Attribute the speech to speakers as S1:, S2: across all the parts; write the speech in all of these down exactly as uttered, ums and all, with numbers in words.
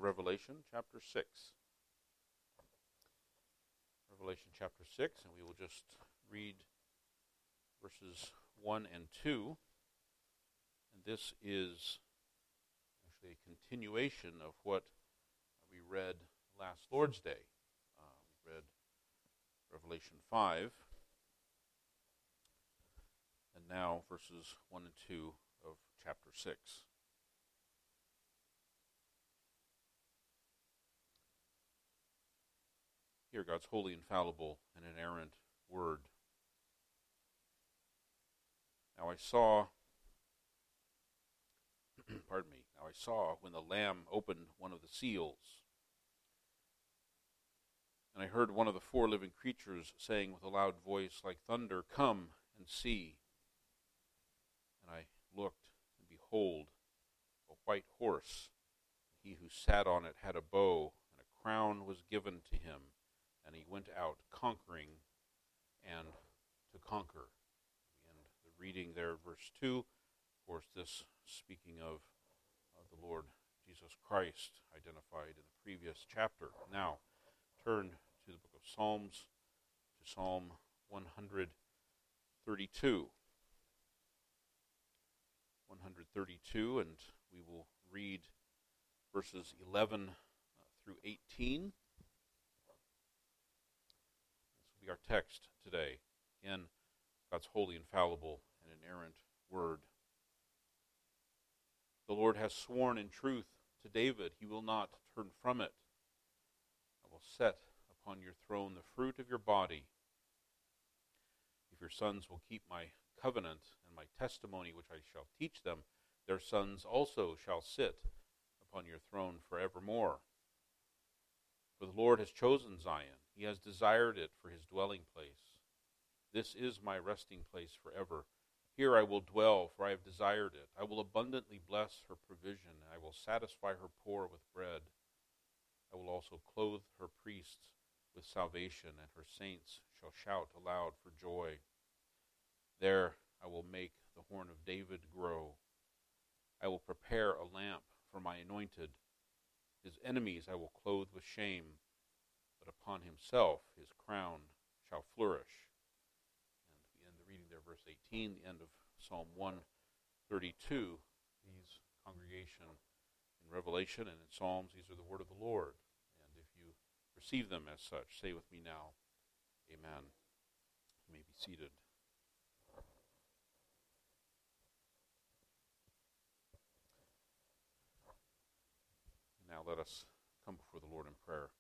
S1: Revelation chapter six. Revelation chapter six, and we will just read verses one and two. And this is actually a continuation of what we read last Lord's Day. Uh, we read Revelation five, and now verses one and two of chapter six. Hear God's holy, infallible, and inerrant word. Now I saw, pardon me, now I saw when the Lamb opened one of the seals, and I heard one of the four living creatures saying with a loud voice like thunder, "Come and see." And I looked, and behold, a white horse. He who sat on it had a bow, and a crown was given to him. And he went out conquering and to conquer. And the reading there, verse two, of course, this speaking of uh, the Lord Jesus Christ, identified in the previous chapter. Now, turn to the book of Psalms, to Psalm one thirty-two. one thirty-two, and we will read verses eleven uh, through eighteen. Be our text today in God's holy, infallible, and inerrant word. The Lord has sworn in truth to David, he will not turn from it. I will set upon your throne the fruit of your body. If your sons will keep my covenant and my testimony which I shall teach them, their sons also shall sit upon your throne forevermore. For the Lord has chosen Zion. He has desired it for his dwelling place. This is my resting place forever. Here I will dwell, for I have desired it. I will abundantly bless her provision. I will satisfy her poor with bread. I will also clothe her priests with salvation, and her saints shall shout aloud for joy. There I will make the horn of David grow. I will prepare a lamp for my anointed. His enemies I will clothe with shame, but upon himself his crown shall flourish. And we end the reading there, verse eighteen, the end of Psalm one thirty-two. These congregation in Revelation and in Psalms, these are the word of the Lord. And if you receive them as such, say with me now, Amen. You may be seated. Now let us come before the Lord in prayer.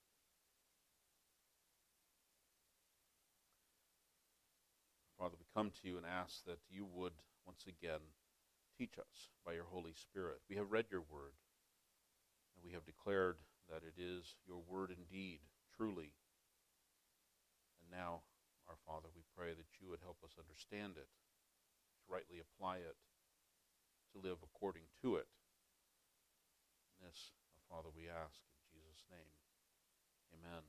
S1: Father, we come to you and ask that you would once again teach us by your Holy Spirit. We have read your word, and we have declared that it is your word indeed, truly. And now, our Father, we pray that you would help us understand it, to rightly apply it, to live according to it. And this, Father, we ask in Jesus' name. Amen.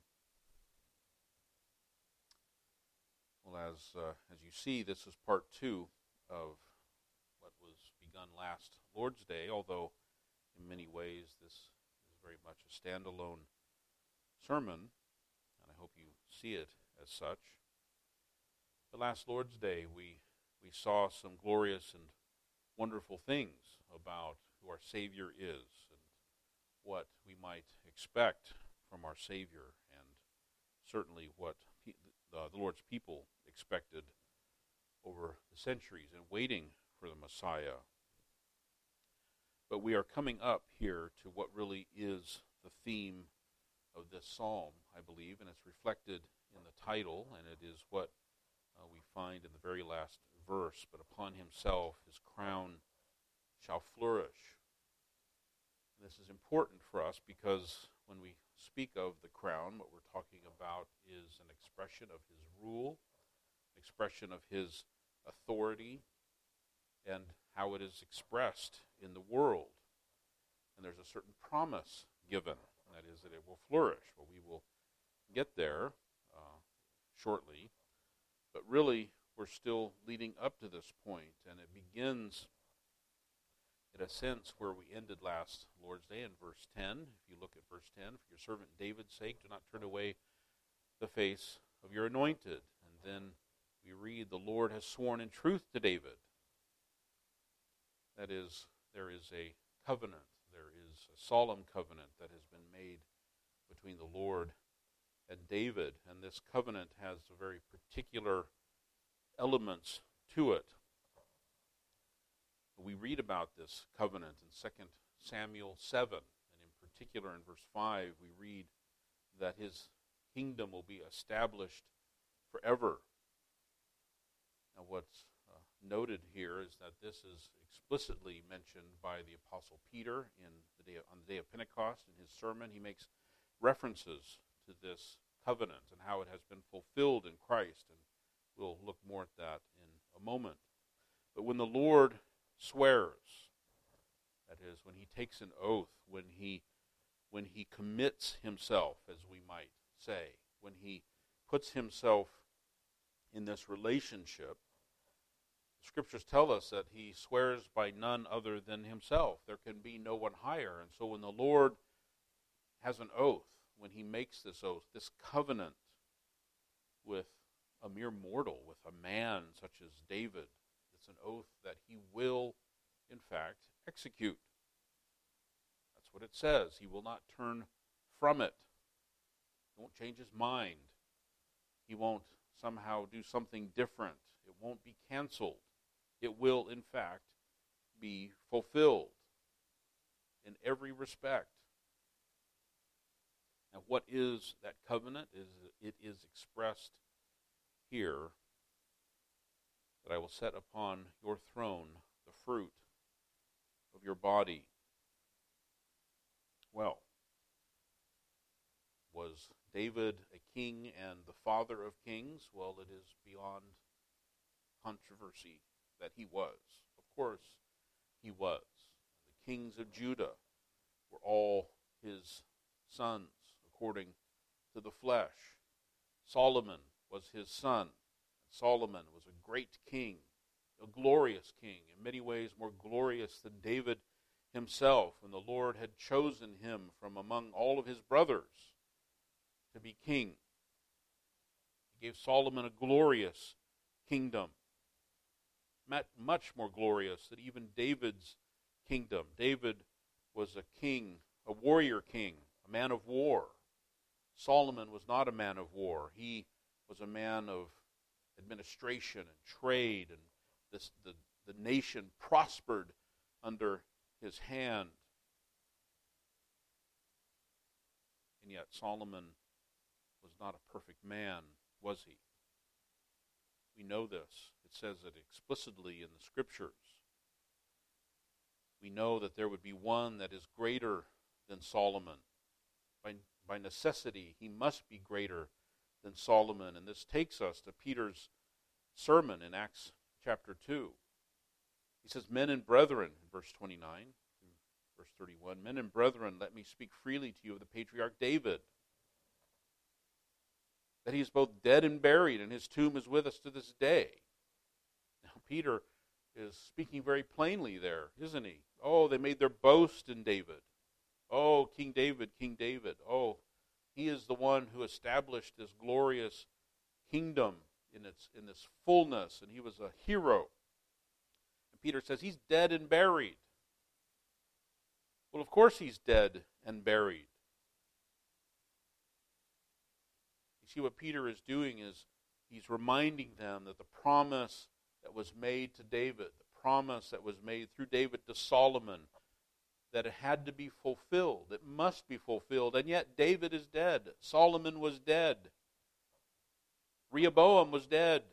S1: Well, as uh, as you see, this is part two of what was begun last Lord's Day, although in many ways this is very much a standalone sermon, and I hope you see it as such. But last Lord's Day, we, we saw some glorious and wonderful things about who our Savior is, what we might expect from our Savior, and certainly what pe- uh, the Lord's people expected over the centuries and waiting for the Messiah. But we are coming up here to what really is the theme of this psalm, I believe, and it's reflected in the title, and it is what uh, we find in the very last verse. But upon himself his crown shall flourish. This is important for us because when we speak of the crown, what we're talking about is an expression of his rule, an expression of his authority, and how it is expressed in the world. And there's a certain promise given, and that is that it will flourish. Well, we will get there uh, shortly, but really we're still leading up to this point, and it begins in a sense, where we ended last Lord's Day in verse ten. If you look at verse ten, for your servant David's sake, do not turn away the face of your anointed. And then we read, the Lord has sworn in truth to David. That is, there is a covenant, there is a solemn covenant that has been made between the Lord and David, and this covenant has very particular elements to it. We read about this covenant in Second Samuel seven, and in particular in verse five, we read that his kingdom will be established forever. Now what's uh, noted here is that this is explicitly mentioned by the Apostle Peter in the day of, on the day of Pentecost. In his sermon, he makes references to this covenant and how it has been fulfilled in Christ, and we'll look more at that in a moment. But when the Lord swears, that is, when he takes an oath, when he when he commits himself, as we might say, when he puts himself in this relationship, the Scriptures tell us that he swears by none other than himself. There can be no one higher. And so when the Lord has an oath, when he makes this oath, this covenant with a mere mortal, with a man such as David, it's an oath that he will, in fact, execute. That's what it says. He will not turn from it. He won't change his mind. He won't somehow do something different. It won't be canceled. It will, in fact, be fulfilled in every respect. Now, what is that covenant? Is it is expressed here, that I will set upon your throne the fruit of your body. Well, was David a king and the father of kings? Well, it is beyond controversy that he was. Of course, he was. The kings of Judah were all his sons, according to the flesh. Solomon was his son. Solomon was a great king, a glorious king, in many ways more glorious than David himself, and the Lord had chosen him from among all of his brothers to be king. He gave Solomon a glorious kingdom, much more glorious than even David's kingdom. David was a king, a warrior king, a man of war. Solomon was not a man of war. He was a man of administration and trade, and this, the, the nation prospered under his hand. And yet Solomon was not a perfect man, was he? We know this. It says it explicitly in the Scriptures. We know that there would be one that is greater than Solomon. By, by necessity, he must be greater than Solomon. And this takes us to Peter's sermon in Acts chapter two. He says, men and brethren, in verse twenty-nine, verse thirty-one, men and brethren, let me speak freely to you of the patriarch David, that he is both dead and buried, and his tomb is with us to this day. Now, Peter is speaking very plainly there, isn't he? Oh, they made their boast in David. Oh, King David, King David. Oh, he is the one who established this glorious kingdom in its in its fullness, and he was a hero. And Peter says he's dead and buried. Well, of course he's dead and buried. You see, what Peter is doing is he's reminding them that the promise that was made to David, the promise that was made through David to Solomon, that it had to be fulfilled. It must be fulfilled. And yet David is dead. Solomon was dead. Rehoboam was dead.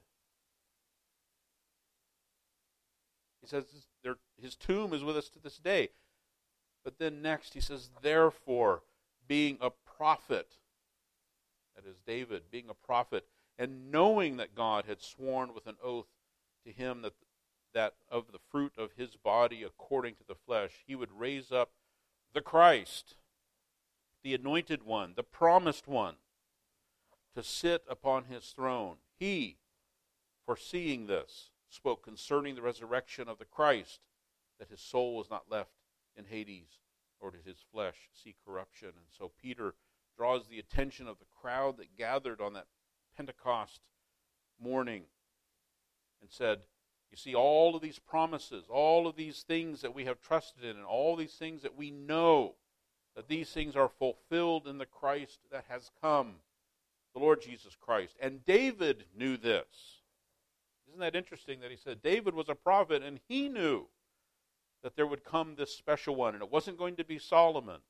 S1: He says his tomb is with us to this day. But then next he says, therefore, being a prophet, that is David, being a prophet, and knowing that God had sworn with an oath to him that that of the fruit of his body according to the flesh, he would raise up the Christ, the anointed one, the promised one, to sit upon his throne. He, foreseeing this, spoke concerning the resurrection of the Christ, that his soul was not left in Hades, or did his flesh see corruption. And so Peter draws the attention of the crowd that gathered on that Pentecost morning and said, you see, all of these promises, all of these things that we have trusted in, and all these things that we know, that these things are fulfilled in the Christ that has come, the Lord Jesus Christ. And David knew this. Isn't that interesting that he said David was a prophet and he knew that there would come this special one, and it wasn't going to be Solomon.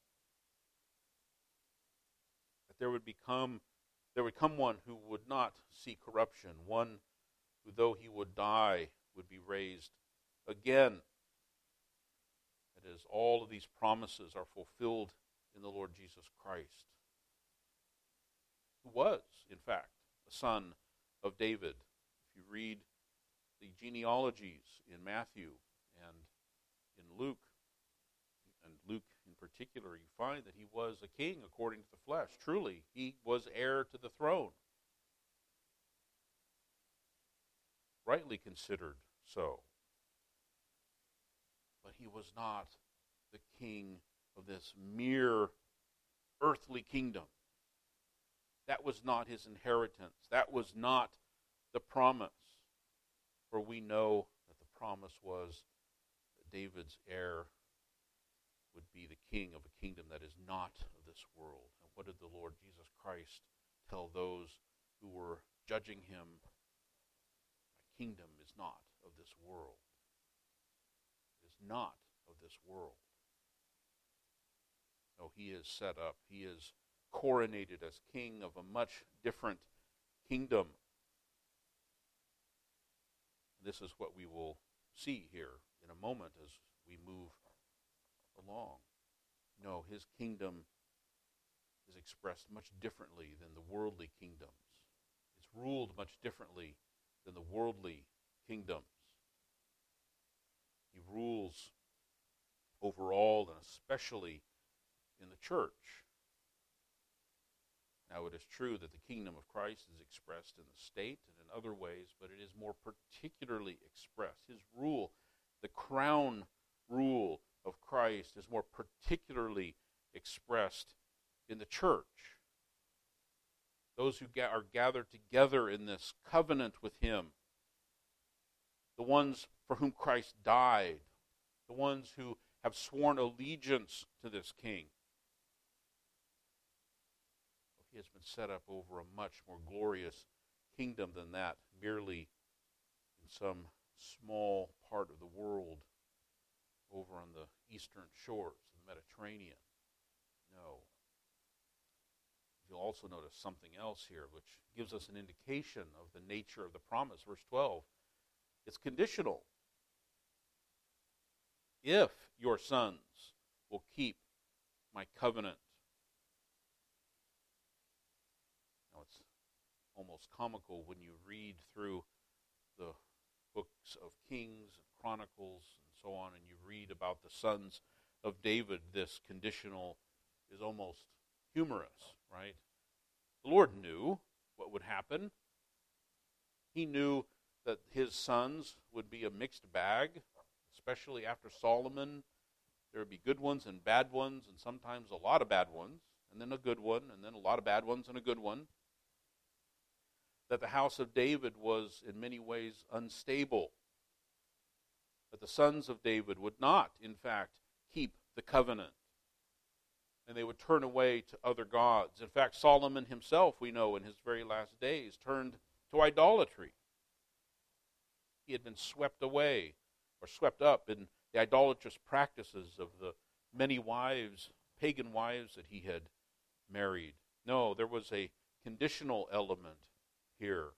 S1: That there would become there would come one who would not see corruption, one who, though he would die, would be raised again. That is, all of these promises are fulfilled in the Lord Jesus Christ, who was, in fact, the son of David. If you read the genealogies in Matthew and in Luke, and Luke in particular, you find that he was a king according to the flesh. Truly, he was heir to the throne. Rightly considered so. But he was not the king of this mere earthly kingdom. That was not his inheritance. That was not the promise. For we know that the promise was that David's heir would be the king of a kingdom that is not of this world. And what did the Lord Jesus Christ tell those who were judging him? My kingdom is not of this world. It is not of this world. No, he is set up. He is coronated as king of a much different kingdom. This is what we will see here in a moment as we move along. No, his kingdom is expressed much differently than the worldly kingdoms. It's ruled much differently than the worldly kingdoms. He rules over all, and especially in the church. Now, it is true that the kingdom of Christ is expressed in the state and in other ways, but it is more particularly expressed. His rule, the crown rule of Christ, is more particularly expressed in the church. Those who ga- are gathered together in this covenant with him, the ones for whom Christ died, the ones who have sworn allegiance to this king. He has been set up over a much more glorious kingdom than that, merely in some small part of the world over on the eastern shores of the Mediterranean. No. You'll also notice something else here, which gives us an indication of the nature of the promise. Verse twelve, it's conditional. If your sons will keep my covenant. Now, it's almost comical when you read through the books of Kings and Chronicles and so on, and you read about the sons of David. This conditional is almost humorous, right? The Lord knew what would happen. He knew that his sons would be a mixed bag, especially after Solomon. There would be good ones and bad ones, and sometimes a lot of bad ones, and then a good one, and then a lot of bad ones and a good one. That the house of David was in many ways unstable. That the sons of David would not, in fact, keep the covenant. And they would turn away to other gods. In fact, Solomon himself, we know, in his very last days, turned to idolatry. He had been swept away, or swept up in the idolatrous practices of the many wives, pagan wives that he had married. No, there was a conditional element here.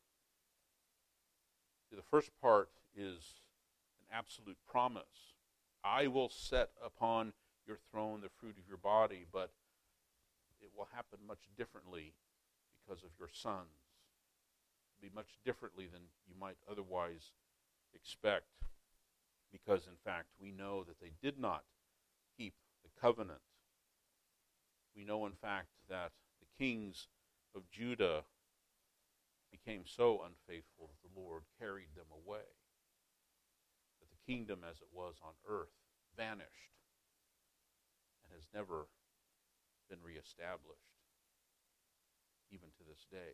S1: The first part is an absolute promise. I will set upon your throne the fruit of your body, but it will happen much differently because of your sons. It will be much differently than you might otherwise expect, because in fact we know that they did not keep the covenant. We know in fact that the kings of Judah became so unfaithful that the Lord carried them away. That the kingdom as it was on earth vanished and has never been reestablished, even to this day.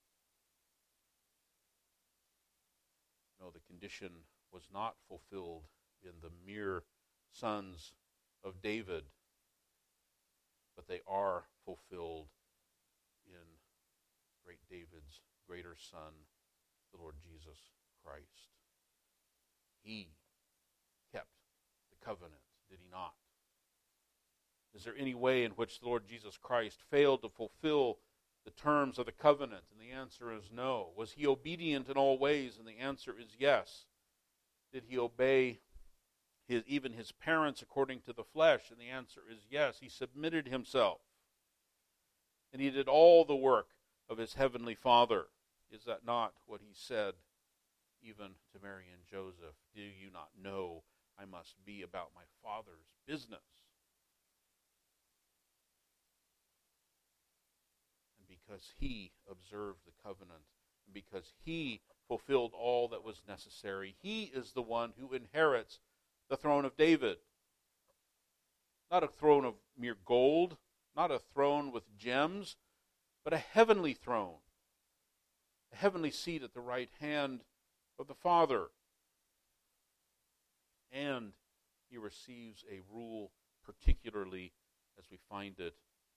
S1: No, the condition was not fulfilled in the mere sons of David, but they are fulfilled in great David's greater son, the Lord Jesus Christ. He kept the covenant, did he not? Is there any way in which the Lord Jesus Christ failed to fulfill the terms of the covenant? And the answer is no. Was he obedient in all ways? And the answer is yes. Did he obey his, even his parents according to the flesh? And the answer is yes. He submitted himself. And he did all the work of his heavenly Father. Is that not what he said even to Mary and Joseph? Do you not know I must be about my Father's business? And because he observed the covenant, and because he fulfilled all that was necessary, he is the one who inherits the throne of David. Not a throne of mere gold, not a throne with gems, but a heavenly throne, a heavenly seat at the right hand of the Father. And he receives a rule particularly as we find it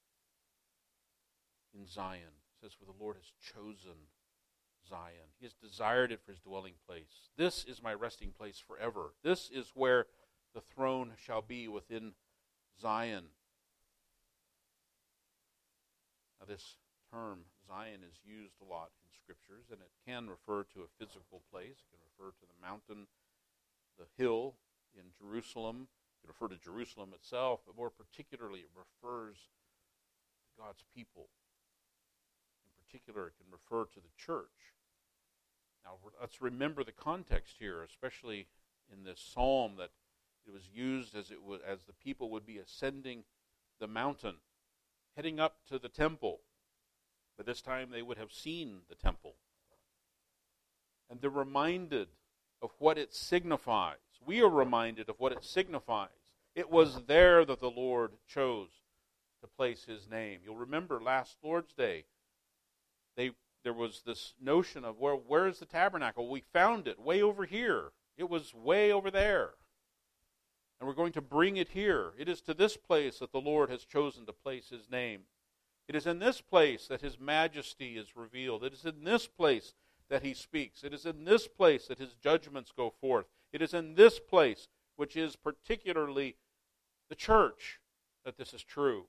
S1: in Zion. It says, for the Lord has chosen Zion. He has desired it for his dwelling place. This is my resting place forever. This is where the throne shall be, within Zion. Now this term, Zion, is used a lot in Scriptures, and it can refer to a physical place. It can refer to the mountain, the hill in Jerusalem. It can refer to Jerusalem itself, but more particularly it refers to God's people. In particular, it can refer to the church. Now, let's remember the context here, especially in this psalm, that it was used as it would, as the people would be ascending the mountain, heading up to the temple. By this time, they would have seen the temple. And they're reminded of what it signifies. We are reminded of what it signifies. It was there that the Lord chose to place his name. You'll remember last Lord's Day, they there was this notion of, where, where is the tabernacle? We found it way over here. It was way over there. And we're going to bring it here. It is to this place that the Lord has chosen to place his name. It is in this place that his majesty is revealed. It is in this place that he speaks. It is in this place that his judgments go forth. It is in this place, which is particularly the church, that this is true.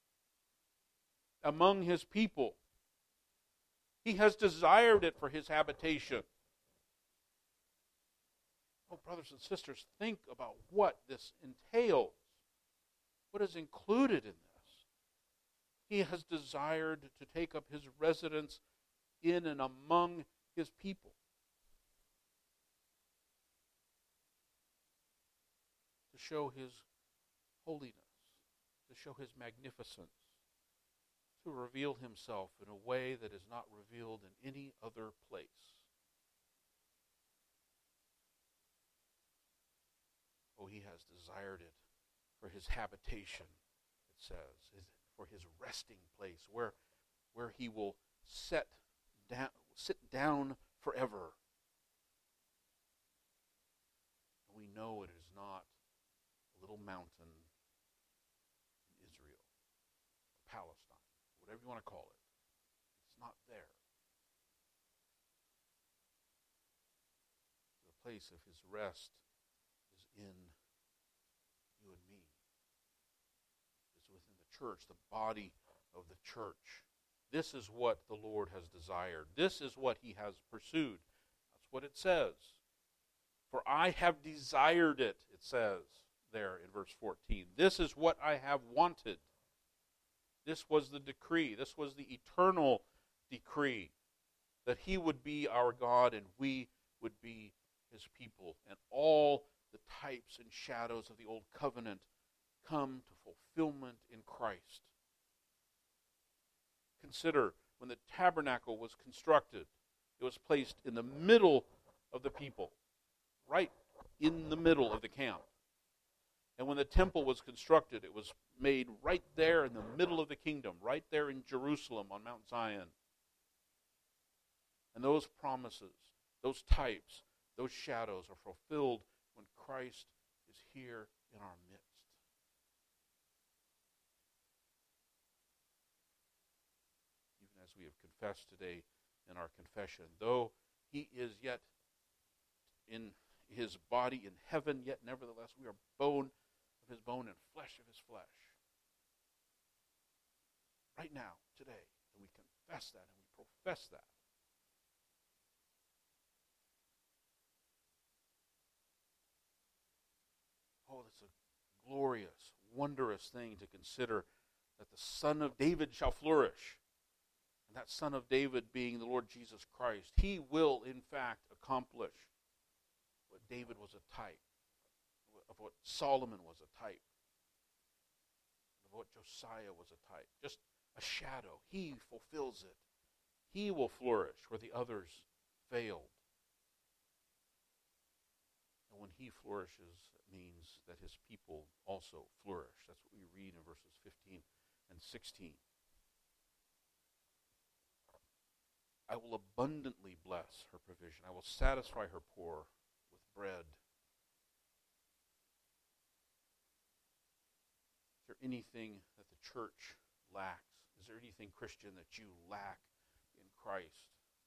S1: Among his people, he has desired it for his habitation. Oh, brothers and sisters, think about what this entails. What is included in this? He has desired to take up his residence in and among his people. To show his holiness, to show his magnificence, to reveal himself in a way that is not revealed in any other place. Oh, he has desired it for his habitation, it says, for his resting place, where, where he will set down, sit down forever. We know it is not a little mountain in Israel, Palestine, whatever you want to call it. It's not there. The place of his rest is in you and me. Is within the church, the body of the church. This is what the Lord has desired. This is what he has pursued. That's what it says. For I have desired it, it says there in verse fourteen. This is what I have wanted. This was the decree. This was the eternal decree, that he would be our God and we would be his people. And all the types and shadows of the old covenant come to fulfillment in Christ. Consider, when the tabernacle was constructed, it was placed in the middle of the people, right in the middle of the camp. And when the temple was constructed, it was made right there in the middle of the kingdom, right there in Jerusalem on Mount Zion. And those promises, those types, those shadows are fulfilled when Christ is here in our midst. Even as we have confessed today in our confession, though he is yet in his body in heaven, yet nevertheless we are bone of his bone and flesh of his flesh. Right now, today, and we confess that and we profess that. Oh, that's a glorious, wondrous thing to consider, that the Son of David shall flourish. And that Son of David being the Lord Jesus Christ. He will, in fact, accomplish what David was a type, of what Solomon was a type, of what Josiah was a type. Just a shadow. He fulfills it. He will flourish where the others failed. And when he flourishes, it means that his people also flourish. That's what we read in verses fifteen and sixteen. I will abundantly bless her provision. I will satisfy her poor with bread. Is there anything that the church lacks? Is there anything, Christian, that you lack in Christ?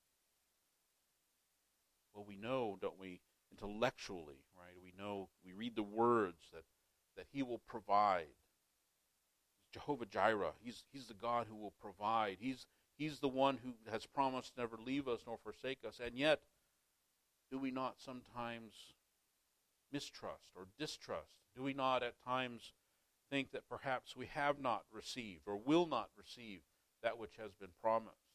S1: Well, we know, don't we, intellectually, right? We know, we read the words that, that he will provide. Jehovah Jireh, he's, he's the God who will provide. He's He's the one who has promised never leave us nor forsake us. And yet, do we not sometimes mistrust or distrust? Do we not at times think that perhaps we have not received or will not receive that which has been promised?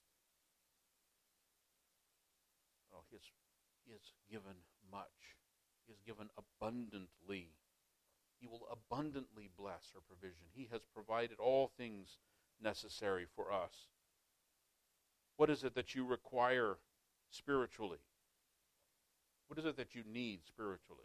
S1: Oh, he has, he has given much. He has given abundantly. He will abundantly bless her provision. He has provided all things necessary for us. What is it that you require spiritually? What is it that you need spiritually?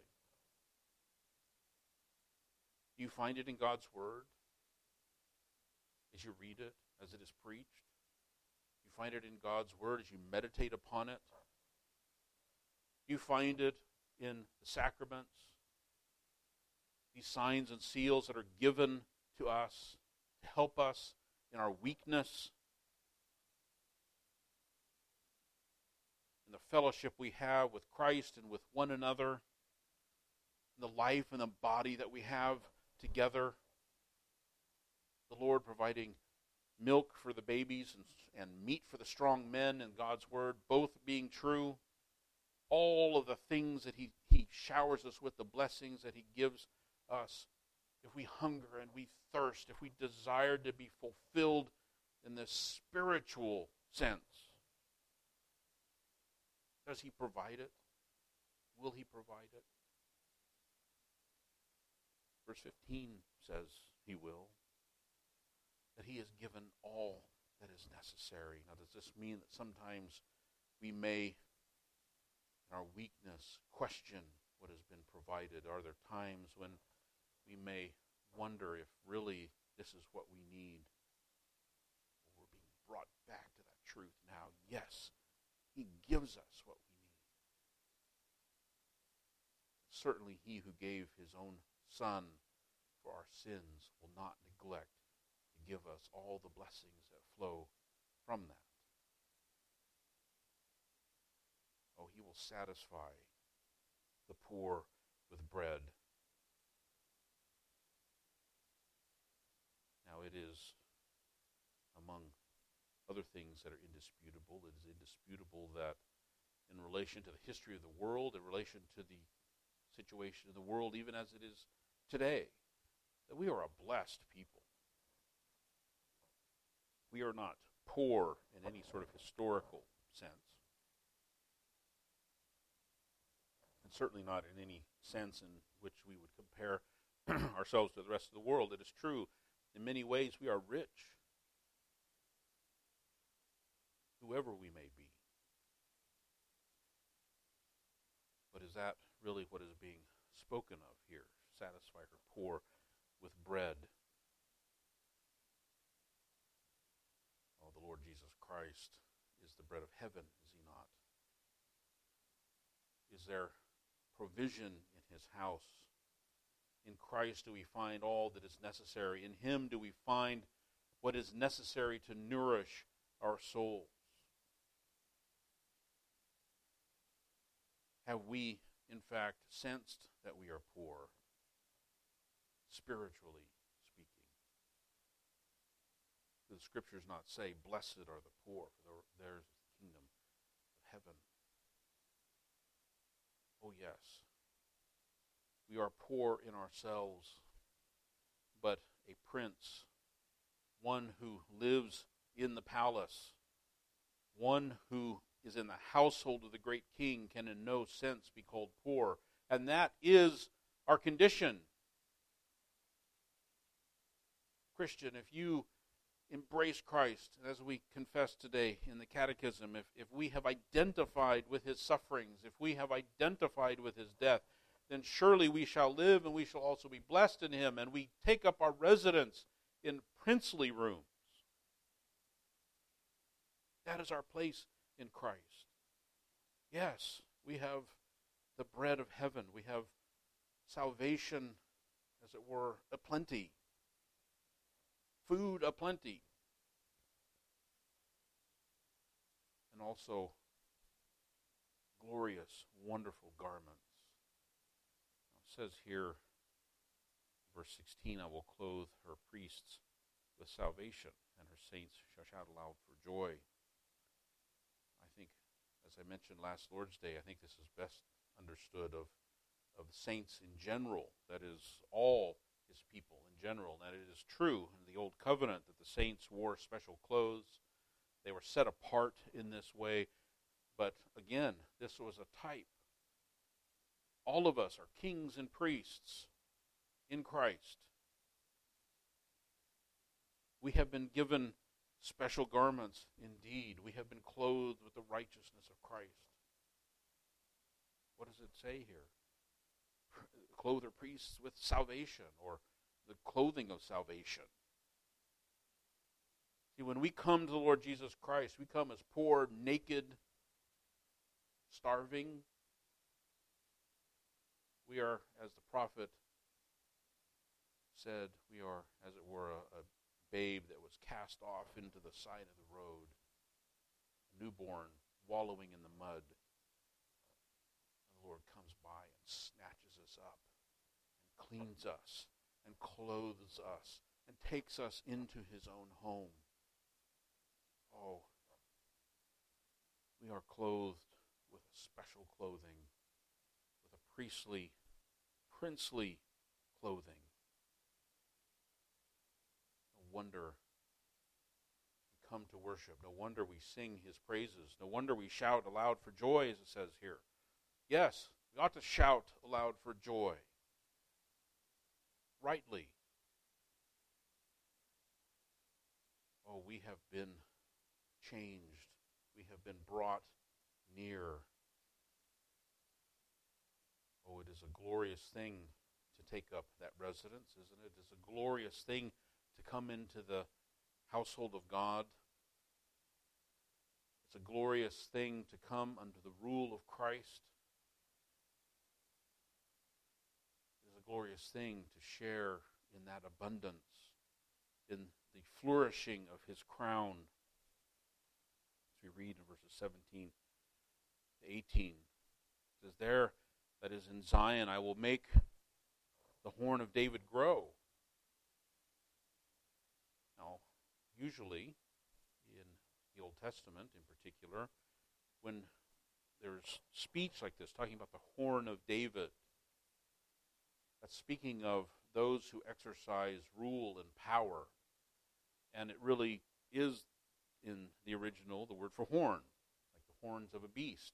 S1: Do you find it in God's Word as you read it, as it is preached? Do you find it in God's Word as you meditate upon it? Do you find it in the sacraments? These signs and seals that are given to us to help us in our weakness, in the fellowship we have with Christ and with one another, in the life and the body that we have together. The Lord providing milk for the babies and, and meat for the strong men in God's Word, both being true. All of the things that he, he showers us with, the blessings that he gives us. If we hunger and we thirst, if we desire to be fulfilled in this spiritual sense, does he provide it? Will he provide it? Verse fifteen says he will. That he has given all that is necessary. Now, does this mean that sometimes we may, in our weakness, question what has been provided? Are there times when we may wonder if really this is what we need? Or we're being brought back to that truth now. Yes, he gives us what we need. Certainly he who gave his own Son for our sins will not neglect to give us all the blessings that flow from that. Oh, he will satisfy the poor with bread. Now it is, among other things that are indisputable, it is indisputable that in relation to the history of the world, in relation to the situation of the world, even as it is today, that we are a blessed people. We are not poor in any sort of historical sense. And certainly not in any sense in which we would compare ourselves to the rest of the world. It is true, in many ways we are rich, whoever we may be. But is that really what is being spoken of here. Satisfy her poor with bread. Oh, the Lord Jesus Christ is the bread of heaven, is he not? Is there provision in his house? In Christ do we find all that is necessary. In him do we find what is necessary to nourish our souls. Have we, in fact, sensed that we are poor, spiritually speaking? Do the Scriptures not say, "Blessed are the poor, for theirs is the kingdom of heaven"? Oh, yes. We are poor in ourselves, but a prince, one who lives in the palace, one who is in the household of the great king, can in no sense be called poor. And that is our condition. Christian, if you embrace Christ, as we confess today in the Catechism, if, if we have identified with his sufferings, if we have identified with his death, then surely we shall live and we shall also be blessed in him, and we take up our residence in princely rooms. That is our place in Christ. Yes, we have the bread of heaven. We have salvation, as it were, aplenty. Food aplenty. And also glorious, wonderful garments. Now it says here, verse sixteen, I will clothe her priests with salvation, and her saints shall shout aloud for joy. I think, as I mentioned last Lord's Day, I think this is best understood of, of saints in general, that is, all his people in general. That it is true in the Old Covenant that the saints wore special clothes. They were set apart in this way. But again, this was a type. All of us are kings and priests in Christ. We have been given special garments. Indeed, we have been clothed with the righteousness of Christ. What does it say here? Clothe her priests with salvation, or the clothing of salvation. See, when we come to the Lord Jesus Christ, we come as poor, naked, starving. We are, as the prophet said, we are, as it were, a, a babe that was cast off into the side of the road, a newborn wallowing in the mud. And the Lord comes by and snatches us up and cleans us and clothes us and takes us into his own home. Oh, we are clothed with a special clothing, with a priestly, princely clothing. No wonder we come to worship. No wonder we sing his praises. No wonder we shout aloud for joy, as it says here. Yes, we ought to shout aloud for joy. Rightly. Oh, we have been changed. We have been brought near. Oh, it is a glorious thing to take up that residence, isn't it? It is a glorious thing to come into the household of God. It's a glorious thing to come under the rule of Christ. It is a glorious thing to share in that abundance, in the flourishing of his crown. As we read in verses seventeen to eighteen, it says, there that is in Zion, I will make the horn of David grow. Now, usually, in the Old Testament in particular, when there's speech like this, talking about the horn of David, that's speaking of those who exercise rule and power. And it really is, in the original, the word for horn, like the horns of a beast.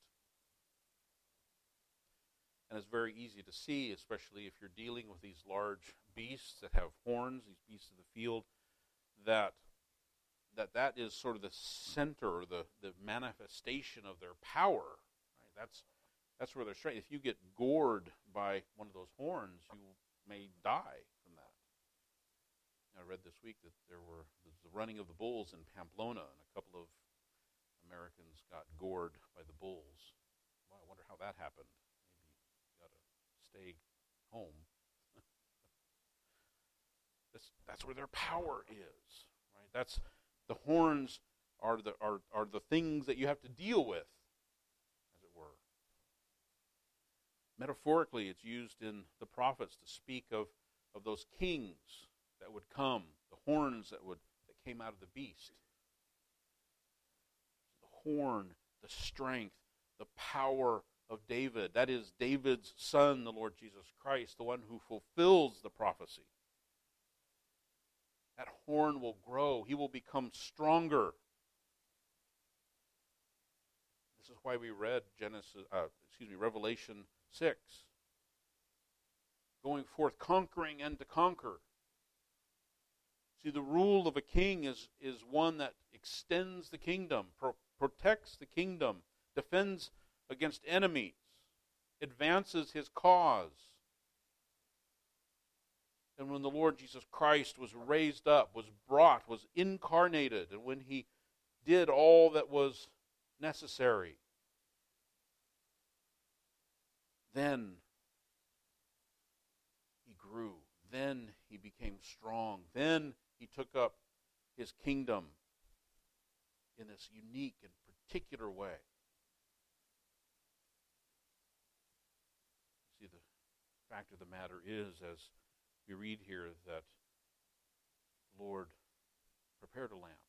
S1: And it's very easy to see, especially if you're dealing with these large beasts that have horns, these beasts of the field, that that, that is sort of the center, or the, the manifestation of their power. Right? That's That's where their strength. If you get gored by one of those horns, you may die from that. I read this week that there were the running of the bulls in Pamplona, and a couple of Americans got gored by the bulls. Well, I wonder how that happened. Maybe you got to stay home. that's that's where their power is, right? That's the horns are the are are the things that you have to deal with, as it were. Metaphorically, it's used in the prophets to speak of, of those kings that would come, the horns that would that came out of the beast. The horn, the strength, the power of David. That is David's son, the Lord Jesus Christ, the one who fulfills the prophecy. That horn will grow. He will become stronger. This is why we read Genesis, uh, excuse me, Revelation six. Going forth, conquering and to conquer. See, the rule of a king is, is one that extends the kingdom, pro- protects the kingdom, defends against enemies, advances his cause. And when the Lord Jesus Christ was raised up, was brought, was incarnated, and when he did all that was necessary, then he grew. Then he became strong. Then he took up his kingdom in this unique and particular way. See, the fact of the matter is, as we read here, that the Lord prepared a lamb.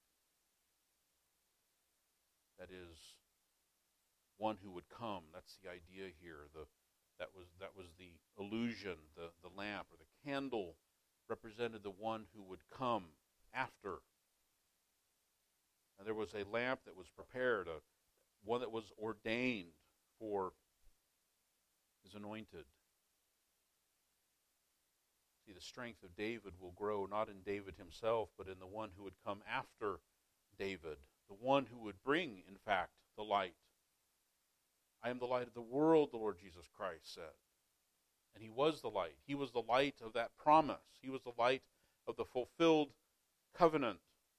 S1: That is one who would come. That's the idea here. The That was that was the illusion, the, the lamp or the candle represented the one who would come after. And there was a lamp that was prepared, a one that was ordained for his anointed. See, the strength of David will grow not in David himself, but in the one who would come after David, the one who would bring, in fact, the light. I am the light of the world, the Lord Jesus Christ said. And he was the light. He was the light of that promise. He was the light of the fulfilled covenant.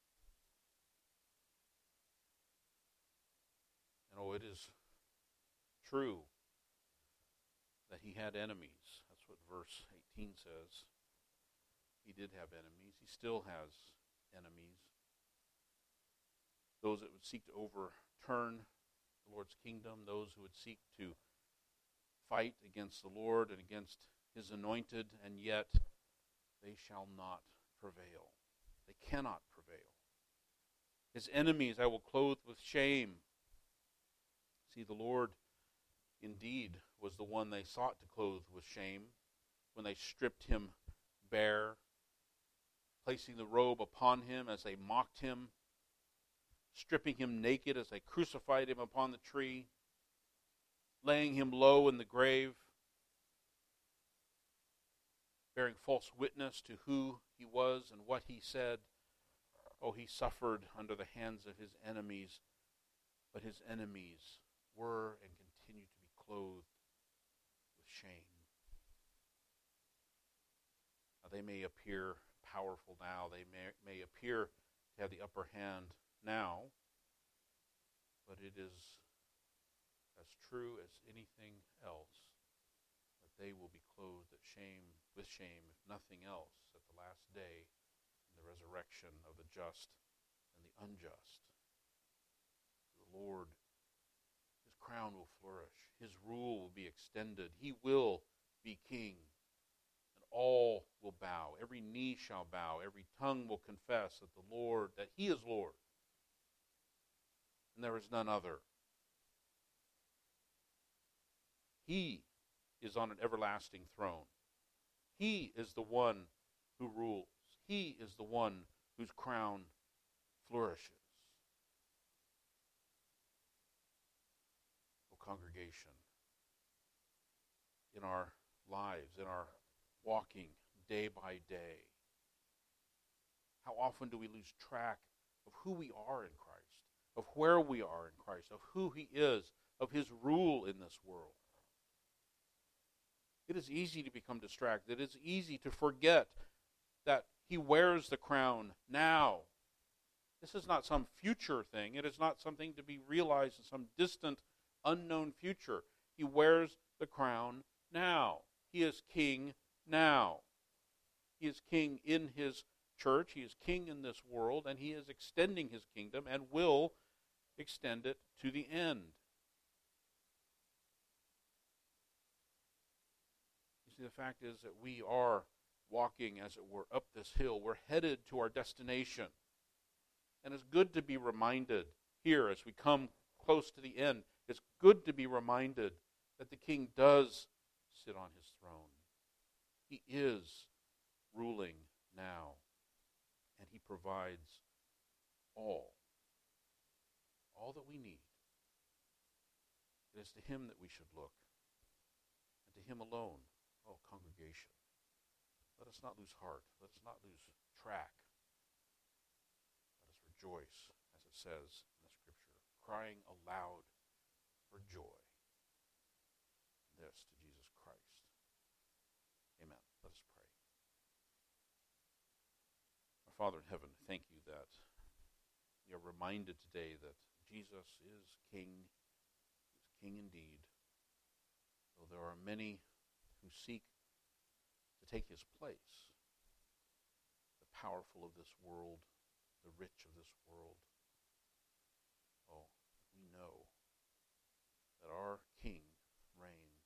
S1: And oh, it is true that he had enemies. That's what verse eighteen says. He did have enemies. He still has enemies. Those that would seek to overturn the Lord's kingdom, those who would seek to fight against the Lord and against his anointed, and yet they shall not prevail. They cannot prevail. His enemies I will clothe with shame. See, the Lord indeed was the one they sought to clothe with shame when they stripped him bare, placing the robe upon him as they mocked him, stripping him naked as they crucified him upon the tree, laying him low in the grave, bearing false witness to who he was and what he said. Oh, he suffered under the hands of his enemies, but his enemies were and continue to be clothed with shame. Now, they may appear powerful now. They may, may appear to have the upper hand now, but it is as true as anything else that they will be clothed at shame with shame, if nothing else, at the last day in the resurrection of the just and the unjust. The Lord, his crown will flourish. His rule will be extended. He will be king. And all will bow. Every knee shall bow. Every tongue will confess that the Lord, that he is Lord. And there is none other. He is on an everlasting throne. He is the one who rules. He is the one whose crown flourishes. O congregation, in our lives, in our walking day by day, how often do we lose track of who we are in Christ, of where we are in Christ, of who he is, of his rule in this world? It is easy to become distracted. It is easy to forget that he wears the crown now. This is not some future thing. It is not something to be realized in some distant, unknown future. He wears the crown now. He is king now. He is king in his church. He is king in this world, and he is extending his kingdom and will extend it to the end. You see, the fact is that we are walking, as it were, up this hill. We're headed to our destination. And it's good to be reminded here as we come close to the end. It's good to be reminded that the king does sit on his throne. He is ruling now. And he provides all. All that we need. It is to him that we should look. And to him alone. Oh, congregation. Let us not lose heart. Let us not lose track. Let us rejoice, as it says in the Scripture, crying aloud for joy. This to Jesus Christ. Amen. Let us pray. Our Father in heaven, thank you that we are reminded today that Jesus is King. He is King indeed. Though there are many who seek to take his place, the powerful of this world, the rich of this world. Oh, we know that our King reigns.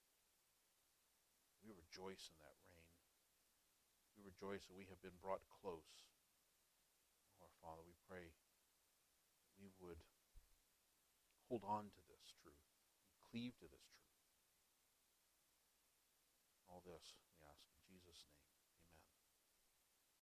S1: We rejoice in that reign. We rejoice that we have been brought close. Oh, our Father, we pray that we would hold on to this truth, and cleave to this